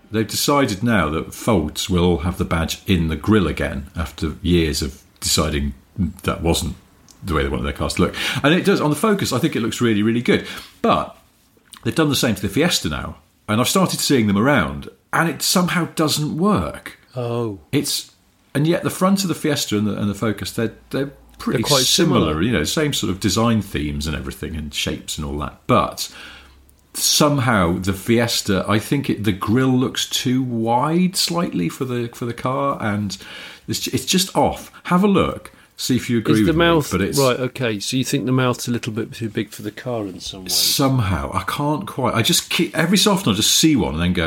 they've decided now that Folds will all have the badge in the grille again after years of deciding that wasn't the way they wanted their cars to look. And it does, on the Focus, I think it looks really, really good. But they've done the same to the Fiesta now, and I've started seeing them around, and it somehow doesn't work. Oh. And yet the front of the Fiesta and the Focus, they're pretty quite similar. You know, same sort of design themes and everything, and shapes and all that. But somehow the Fiesta, I think the grille looks too wide slightly for the car, and it's just off. Have a look. See if you agree with me. But it's right. Okay, so you think the mouth's a little bit too big for the car in some way? Somehow, I can't quite. I just keep every so often I just see one and then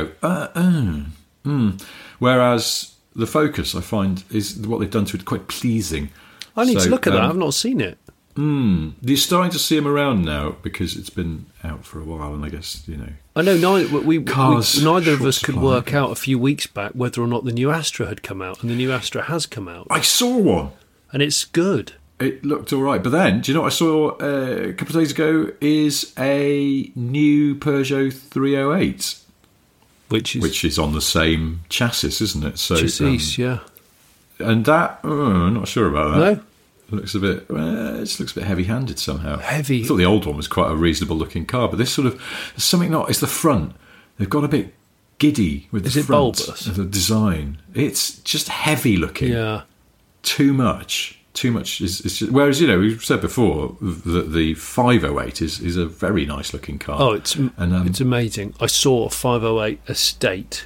go, Whereas the Focus, I find, is what they've done to it quite pleasing. I need to look at that. I've not seen it. You're starting to see them around now because it's been out for a while, and I guess I know neither of us could work out a few weeks back whether or not the new Astra had come out, and the new Astra has come out. I saw one. And it's good. It looked all right. But then, do you know what I saw a couple of days ago is a new Peugeot 308. Which is on the same chassis, isn't it? So, chassis, yeah. And that, I'm not sure about that. No? It looks a bit heavy-handed somehow. Heavy. I thought the old one was quite a reasonable-looking car, but this sort of, there's something not, it's the front. They've got a bit giddy with the front. Is it bulbous? The design. It's just heavy-looking. Yeah. Too much is just, whereas we've said before that the 508 is a very nice looking car. Oh, it's amazing. I saw a 508 Estate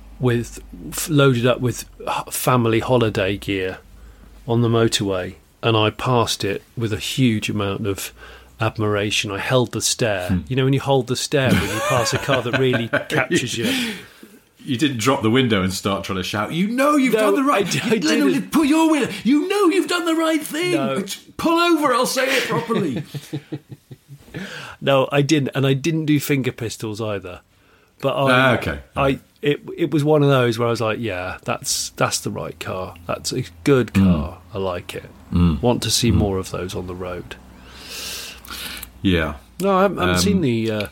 loaded up with family holiday gear on the motorway, and I passed it with a huge amount of admiration. I held the stare. You know when you hold the stare when you pass a car that really captures you. You didn't drop the window and start trying to shout, you've done the right thing. You put your window. You've done the right thing. No. Pull over, I'll say it properly. No, I didn't. And I didn't do finger pistols either. But it was one of those where I was like, yeah, that's the right car. That's a good car. I like it. Want to see more of those on the road. Yeah. No, I haven't seen the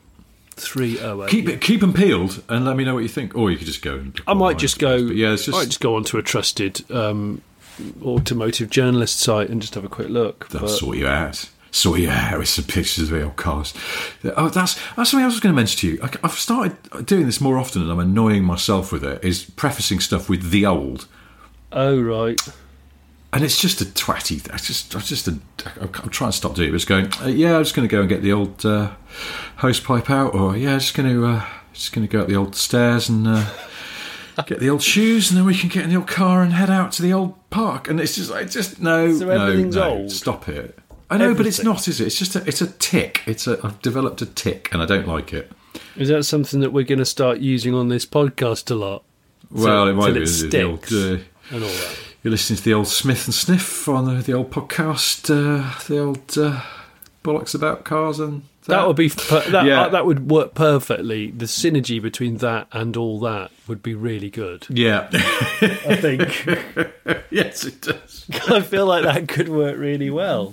308. Keep them peeled and let me know what you think. Or you could just go. I might just go. I might just go onto a trusted automotive journalist site and just have a quick look. They'll sort you out. With some pictures of the old cars. Oh, that's something else I was going to mention to you. I've started doing this more often, and I'm annoying myself with it. Is prefacing stuff with the old. Oh right. And it's just a twatty. I'm trying to stop doing it. It's going. I'm just going to go and get the old hose pipe out, or just going to go up the old stairs and get the old shoes, and then we can get in the old car and head out to the old park. And it's just no. So everything's old. Stop it. I know, but it's not, is it? It's just it's a tick. I've developed a tick, and I don't like it. Is that something that we're going to start using on this podcast a lot? Well, it might be. The old, and all that. You're listening to the old Smith and Sniff on the old podcast, the old bollocks about cars, and that would be that would work perfectly. The synergy between that and all that would be really good. Yeah, I think. Yes, it does. I feel like that could work really well.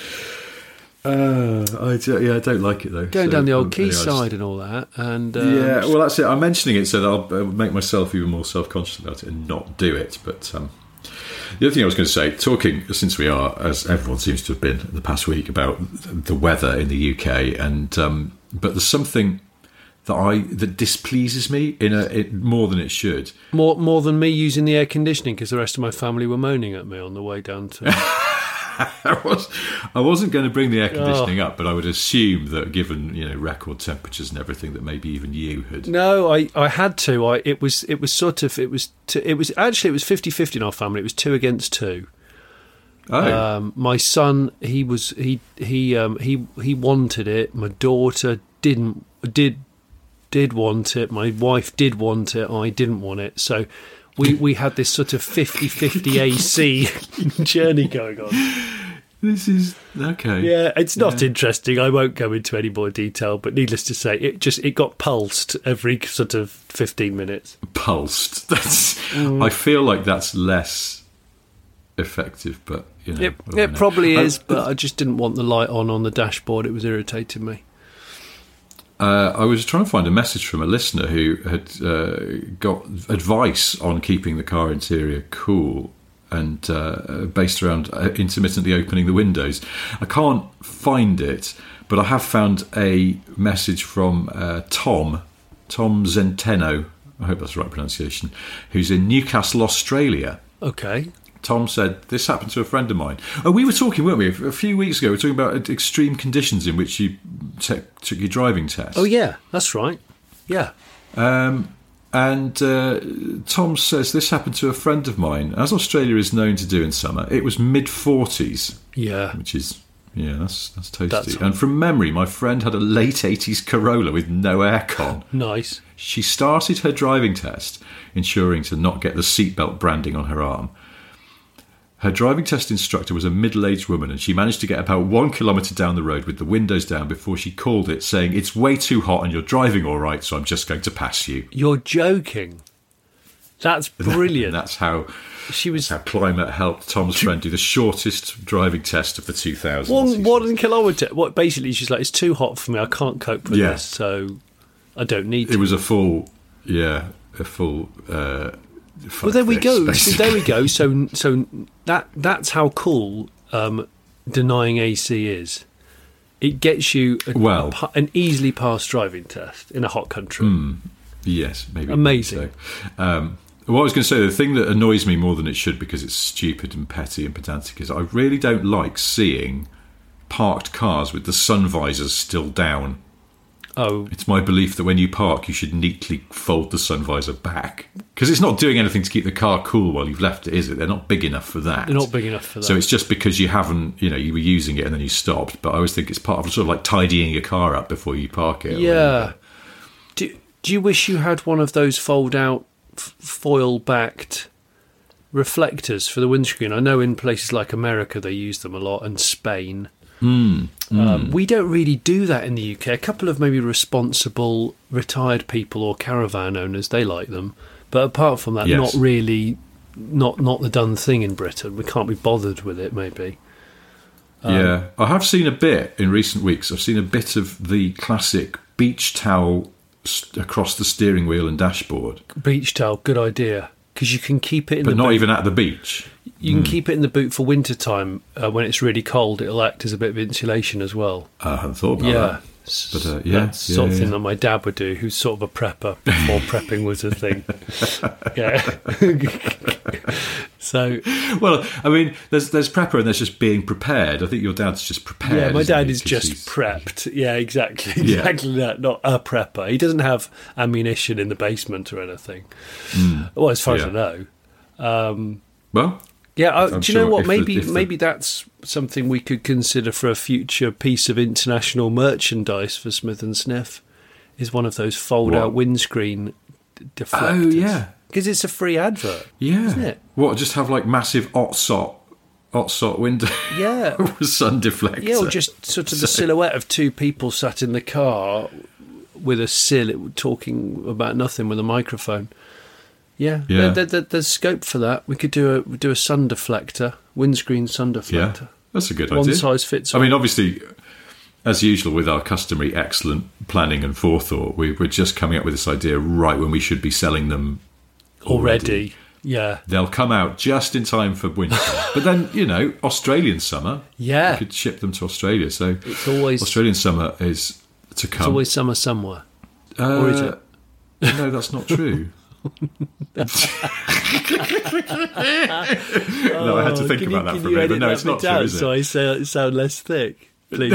I don't like it though. Going down the old Quayside and all that, and well, that's it. I'm mentioning it so that I'll make myself even more self-conscious about it and not do it. But the other thing I was going to say, talking since we are, as everyone seems to have been in the past week, about the weather in the UK, and but there's something that displeases me more than it should. More than me using the air conditioning because the rest of my family were moaning at me on the way down to. I wasn't going to bring the air conditioning up, but I would assume that given record temperatures and everything, that maybe even you had. No, I had to. It was 50-50 in our family. It was 2 against 2. Oh. My son, he wanted it. My daughter did want it. My wife did want it. I didn't want it. So we had this sort of 50-50 AC journey going on. This is okay. Yeah, it's not interesting. I won't go into any more detail, but needless to say, it got pulsed every sort of 15 minutes. Pulsed. That's. I feel like that's less effective, but it probably is. But I just didn't want the light on the dashboard. It was irritating me. I was trying to find a message from a listener who had got advice on keeping the car interior cool and based around intermittently opening the windows. I can't find it, but I have found a message from Tom Zenteno, I hope that's the right pronunciation, who's in Newcastle, Australia. Okay. Tom said, this happened to a friend of mine. Oh, we were talking, weren't we? A few weeks ago, we were talking about extreme conditions in which you took your driving test. Oh, yeah, that's right. Yeah. And Tom says, this happened to a friend of mine, as Australia is known to do in summer. It was mid-40s. Yeah. Which is, that's toasty. And from memory, my friend had a late 80s Corolla with no aircon. Nice. She started her driving test, ensuring to not get the seatbelt branding on her arm. Her driving test instructor was a middle-aged woman, and she managed to get about 1 kilometre down the road with the windows down before she called it, saying, it's way too hot and you're driving all right, so I'm just going to pass you. You're joking. That's brilliant. That's how climate helped Tom's friend do the shortest driving test of the 2000s. 1 kilometre. What, basically, she's like, it's too hot for me, I can't cope with this, so I don't need to. It was a full... Well, there we go. So that's how cool denying AC is. It gets you an easily passed driving test in a hot country. Yes, maybe. Amazing. So. What I was going to say, the thing that annoys me more than it should, because it's stupid and petty and pedantic, is I really don't like seeing parked cars with the sun visors still down. Oh. It's my belief that when you park, you should neatly fold the sun visor back. Because it's not doing anything to keep the car cool while you've left it, is it? They're not big enough for that. They're not big enough for that. So it's just because you haven't, you were using it and then you stopped. But I always think it's part of sort of like tidying your car up before you park it. Yeah. Do you wish you had one of those fold-out, foil-backed reflectors for the windscreen? I know in places like America they use them a lot, and Spain. We don't really do that in the UK. A couple of maybe responsible retired people or caravan owners, they like them, but apart from that, not really, not the done thing in Britain. We can't be bothered with it, maybe. I have seen a bit in recent weeks. I've seen a bit of the classic beach towel across the steering wheel and dashboard. Beach towel, good idea, because you can keep it in but not even at the beach. You can keep it in the boot for winter time. When it's really cold, it'll act as a bit of insulation as well. I hadn't thought about that. But, that's something that my dad would do, who's sort of a prepper before prepping was a thing. So, well, I mean, there's prepper and there's just being prepared. I think your dad's just prepared. Yeah, my dad is just prepped. Yeah, exactly that. Not a prepper. He doesn't have ammunition in the basement or anything. Well, as far as I know. Well. Yeah, do you know what? Maybe that's something we could consider for a future piece of international merchandise for Smith and Sniff. Is one of those fold-out windscreen deflectors? Oh yeah, because it's a free advert. Yeah, isn't it? What? Just have like massive OTSOT window. Yeah, with sun deflector. Yeah, or just sort of the silhouette of two people sat in the car with a sill talking about nothing with a microphone. Yeah. There's scope for that. We could do a sun deflector, windscreen sun deflector. Yeah, that's a good idea. One size fits all. I mean, obviously, as usual with our customary excellent planning and forethought, we're just coming up with this idea right when we should be selling them already. Yeah. They'll come out just in time for winter. But then, Australian summer. Yeah. We could ship them to Australia. So it's always Australian summer is to come. It's always summer somewhere. Or is it? No, that's not true. No, I had to think about that for a minute, but no, it's not true, is it? So I sound less thick, please.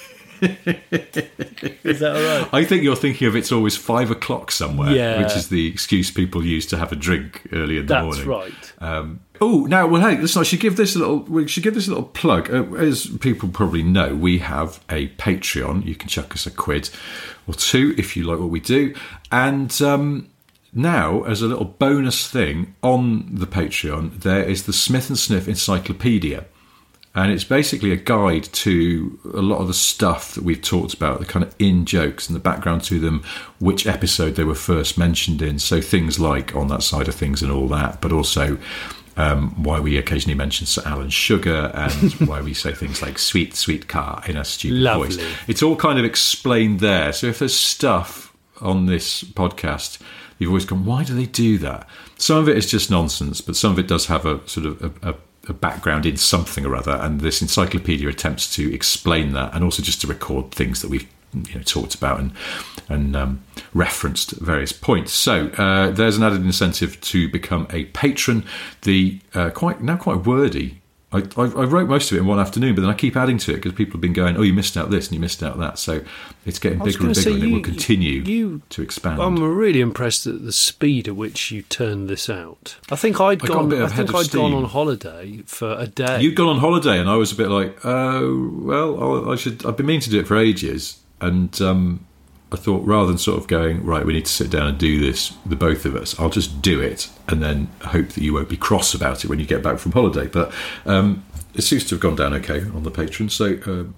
Is that all right? I think you're thinking of it's always 5 o'clock somewhere, which is the excuse people use to have a drink early in the morning. That's right. Hey, listen, we should give this a little plug. As people probably know, we have a Patreon. You can chuck us a quid or two if you like what we do, and now, as a little bonus thing on the Patreon, there is the Smith and Sniff Encyclopedia. And it's basically a guide to a lot of the stuff that we've talked about, the kind of in-jokes and the background to them, which episode they were first mentioned in. So things like On That Side of Things and all that, but also why we occasionally mention Sir Alan Sugar, and why we say things like "sweet, sweet car" in a stupid voice. It's all kind of explained there. So if there's stuff on this podcast, you've always gone, why do they do that? Some of it is just nonsense, but some of it does have a sort of a background in something or other, and this encyclopedia attempts to explain that, and also just to record things that we've talked about and referenced at various points. So there's an added incentive to become a patron. The quite wordy. I wrote most of it in one afternoon, but then I keep adding to it because people have been going, "Oh, you missed out this and you missed out that." So it's getting bigger and bigger, and it will continue to expand. I'm really impressed at the speed at which you turned this out. I think I'd gone on holiday for a day. You'd gone on holiday, and I was a bit like, "Oh, well, I've been meaning to do it for ages." And I thought, rather than sort of going, right, we need to sit down and do this, the both of us, I'll just do it and then hope that you won't be cross about it when you get back from holiday. But it seems to have gone down okay on the Patreon. So,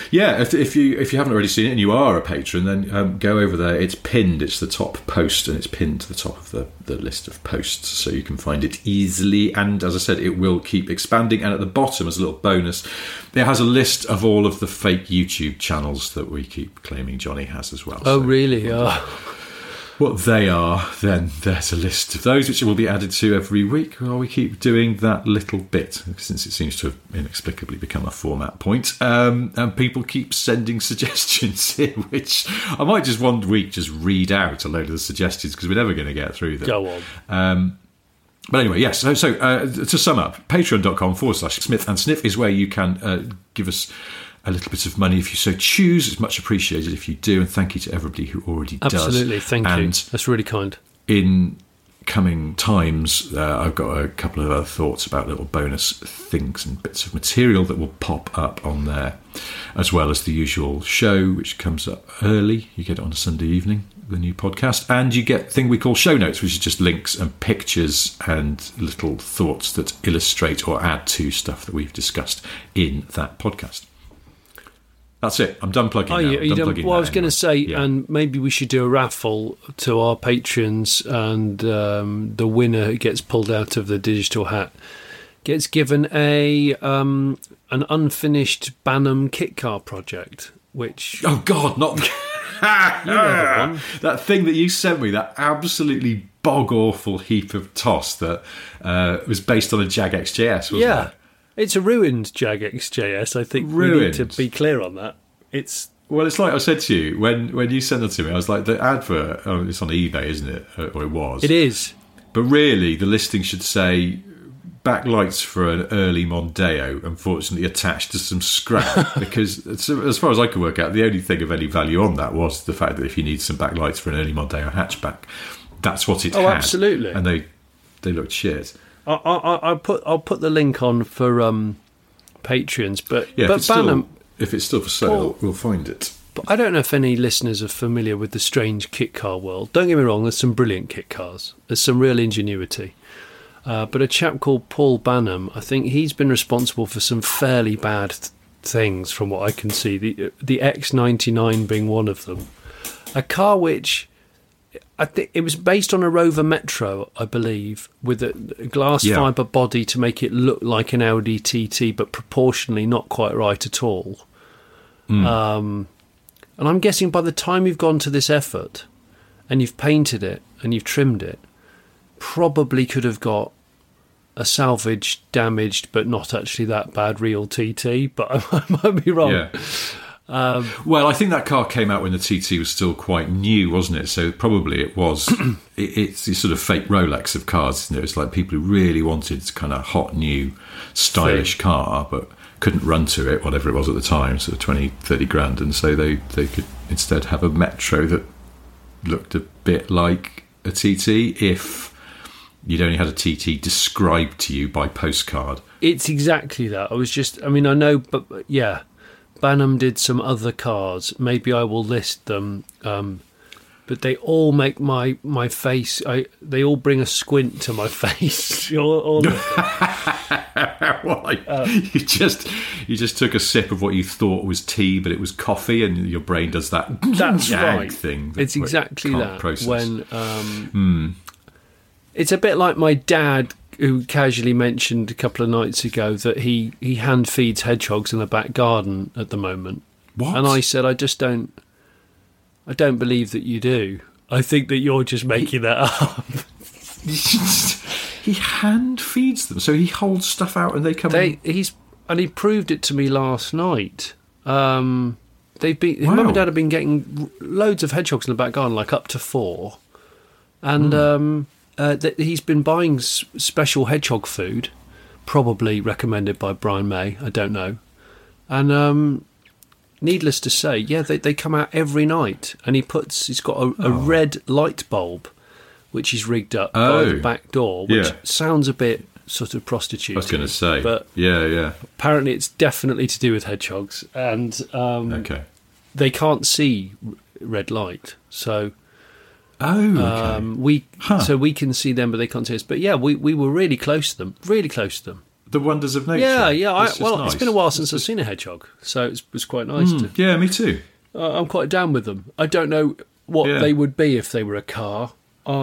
if you haven't already seen it and you are a patron, then go over there. It's pinned. It's the top post, and it's pinned to the top of the list of posts, so you can find it easily. And as I said, it will keep expanding. And at the bottom, as a little bonus, it has a list of all of the fake YouTube channels that we keep claiming Johnny has as well. Oh, so really? What they are, then there's a list of those which will be added to every week while we keep doing that little bit, since it seems to have inexplicably become a format point. And people keep sending suggestions in, which I might just one week just read out a load of the suggestions because we're never going to get through them. Go on. But anyway, yes. So to sum up, patreon.com/Smith and Sniff is where you can give us a little bit of money if you so choose. It's much appreciated if you do, and thank you to everybody who already does. Absolutely, thank you. That's really kind. In coming times, I've got a couple of other thoughts about little bonus things and bits of material that will pop up on there, as well as the usual show, which comes up early. You get it on a Sunday evening, the new podcast, and you get a thing we call show notes, which is just links and pictures and little thoughts that illustrate or add to stuff that we've discussed in that podcast. That's it. I'm done plugging now. Well, I was going to say, and maybe we should do a raffle to our patrons, and the winner who gets pulled out of the digital hat gets given an unfinished Banham kit car project, which... Oh, God, not... You know the one. That thing that you sent me, that absolutely bog-awful heap of toss that was based on a Jag XJS, wasn't it? It's a ruined Jag XJS. I think we need to be clear on that. It's like I said to you when you sent it to me. I was like, the advert. Oh, it's on eBay, isn't it? Or it was. It is. But really, the listing should say backlights for an early Mondeo. Unfortunately, attached to some scrap, because as far as I could work out, the only thing of any value on that was the fact that if you need some backlights for an early Mondeo hatchback, that's what it had. Oh, absolutely. And they looked shit. I'll put the link on for patrons, but Banham, if it's still for sale, we'll find it. But I don't know if any listeners are familiar with the strange kit car world. Don't get me wrong, there's some brilliant kit cars. There's some real ingenuity. But a chap called Paul Banham, I think he's been responsible for some fairly bad things from what I can see. The X99 being one of them. A car which... I think it was based on a Rover Metro, I believe, with a glass fibre body to make it look like an Audi TT, but proportionally not quite right at all. And I'm guessing by the time you've gone to this effort and you've painted it and you've trimmed it, probably could have got a salvaged, damaged, but not actually that bad real TT, but I might be wrong. Yeah. Well, I think that car came out when the TT was still quite new, wasn't it? So probably it was. It's the sort of fake Rolex of cars, isn't it? It's like people who really wanted kind of hot, new, stylish car, but couldn't run to it, whatever it was at the time, sort of 20, 30 grand. And so they could instead have a Metro that looked a bit like a TT if you'd only had a TT described to you by postcard. It's exactly that. I know, but yeah. Banham did some other cars. Maybe I will list them. But they all make my face... they all bring a squint to my face. All Why? You just took a sip of what you thought was tea, but it was coffee, and your brain does that that's right thing. It's exactly that. Process. When it's a bit like my dad who casually mentioned a couple of nights ago that he hand feeds hedgehogs in the back garden at the moment. What? And I said, I don't believe that you do. I think that you're just making that up. He hand feeds them, so he holds stuff out and they come in. He proved it to me last night. Mum and Dad have been getting loads of hedgehogs in the back garden, like up to 4. And he's been buying special hedgehog food, probably recommended by Brian May, I don't know. And needless to say, yeah, they come out every night. And he's got a red light bulb, which he's rigged up by the back door, which sounds a bit sort of prostitute. I was going to say. But yeah. apparently it's definitely to do with hedgehogs. And they can't see red light. So... so we can see them, but they can't see us. But yeah, we were really close to them. The wonders of nature. Yeah. Nice. It's been a while since I've seen a hedgehog, so it was quite nice. Yeah, me too. I'm quite down with them. I don't know what they would be if they were a car.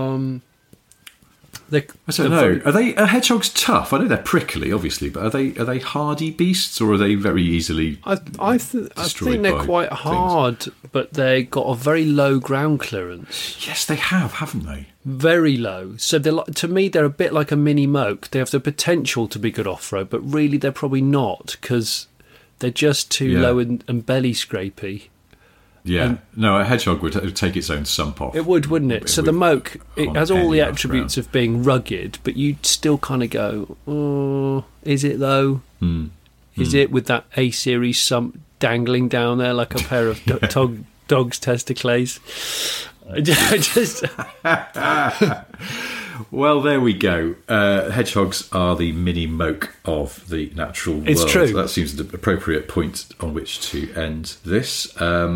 I don't know. Are hedgehogs tough? I know they're prickly, obviously, but are they hardy beasts, or are they very easily? I think they're quite hard, but they got a very low ground clearance. Yes, they haven't they? Very low. So to me, they're a bit like a mini moke. They have the potential to be good off road, but really they're probably not because they're just too low and belly scrapey. Yeah, a hedgehog would take its own sump off. It would, wouldn't it? So the moke, it has all the attributes of being rugged, but you'd still kind of go, oh, is it though? Is it with that A-series sump dangling down there like a pair of dog's testicles? Well, there we go. Hedgehogs are the mini moke of the natural world. It's true. So that seems the appropriate point on which to end this.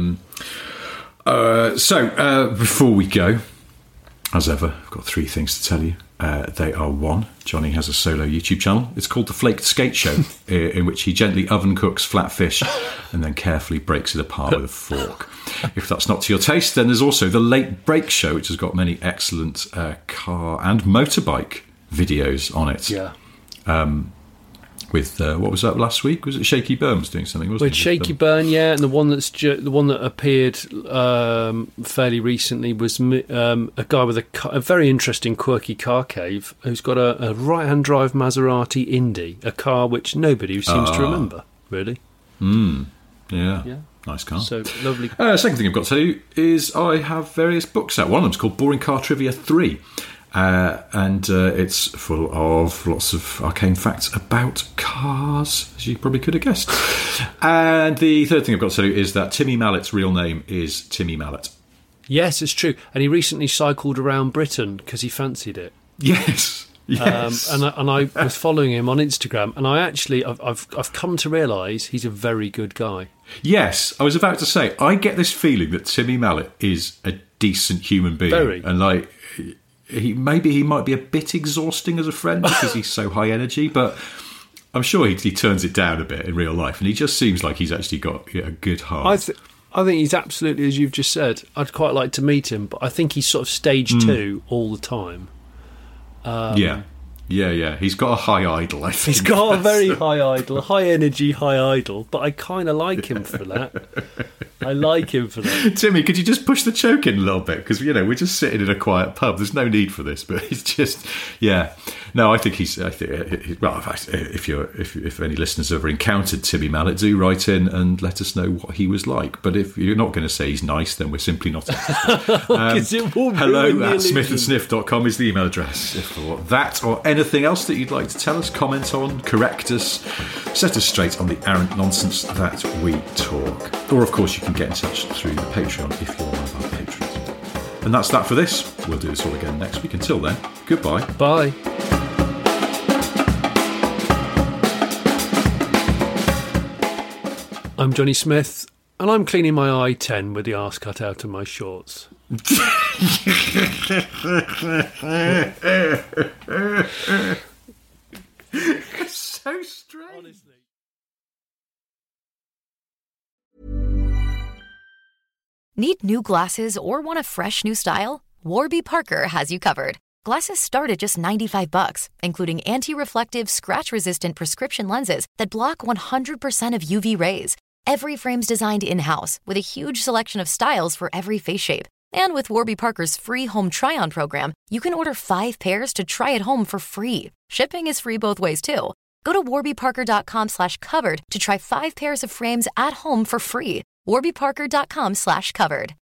Before we go, as ever, I've got 3 things to tell you. They are: 1, Johnny has a solo YouTube channel. It's called The Flaked Skate Show, in which he gently oven cooks flat fish and then carefully breaks it apart with a fork. If that's not to your taste, then there's also The Late Break Show, which has got many excellent car and motorbike videos on it. Yeah. With what was that last week? Was it Shaky Byrne was doing something? Wasn't With Shaky Byrne, yeah, and the one that appeared fairly recently was a guy with a very interesting, quirky car cave who's got a right-hand drive Maserati Indy, a car which nobody seems to remember, really. Yeah. Nice car. So lovely. Second thing I've got to tell you is I have various books out. One of them's called Boring Car Trivia 3. And it's full of lots of arcane facts about cars, as you probably could have guessed. And the third thing I've got to tell you is that Timmy Mallet's real name is Timmy Mallet. Yes, it's true. And he recently cycled around Britain because he fancied it. Yes. And I was following him on Instagram, and I've come to realise he's a very good guy. Yes, I was about to say, I get this feeling that Timmy Mallet is a decent human being. Very. And he might be a bit exhausting as a friend because he's so high energy, but I'm sure he turns it down a bit in real life, and he just seems like he's actually got a good heart. I think he's absolutely, as you've just said, I'd quite like to meet him, but I think he's sort of stage 2 all the time. Yeah. He's got a high idol, I think. He's got a very high idol, high energy, high idol, but I kind of like him for that. Timmy, could you just push the choke in a little bit? Because, we're just sitting in a quiet pub. There's no need for this, but he's just, yeah. No, I think if any listeners have ever encountered Timmy Mallet, do write in and let us know what he was like. But if you're not going to say he's nice, then we're simply not interested. hello@smithandsniff.com is the email address. For that or anything else that you'd like to tell us, comment on, correct us, set us straight on the arrant nonsense that we talk. Or, of course, you can get in touch through the Patreon if you're one of our patrons. And that's that for this. We'll do this all again next week. Until then, goodbye. Bye. I'm Johnny Smith, and I'm cleaning my I-10 with the arse cut out of my shorts. So strange. Honestly. Need new glasses or want a fresh new style? Warby Parker has you covered. Glasses start at just $95, including anti-reflective, scratch-resistant prescription lenses that block 100% of UV rays. Every frame's designed in-house with a huge selection of styles for every face shape. And with Warby Parker's free home try-on program, you can order 5 pairs to try at home for free. Shipping is free both ways, too. Go to warbyparker.com/covered to try 5 pairs of frames at home for free. warbyparker.com/covered.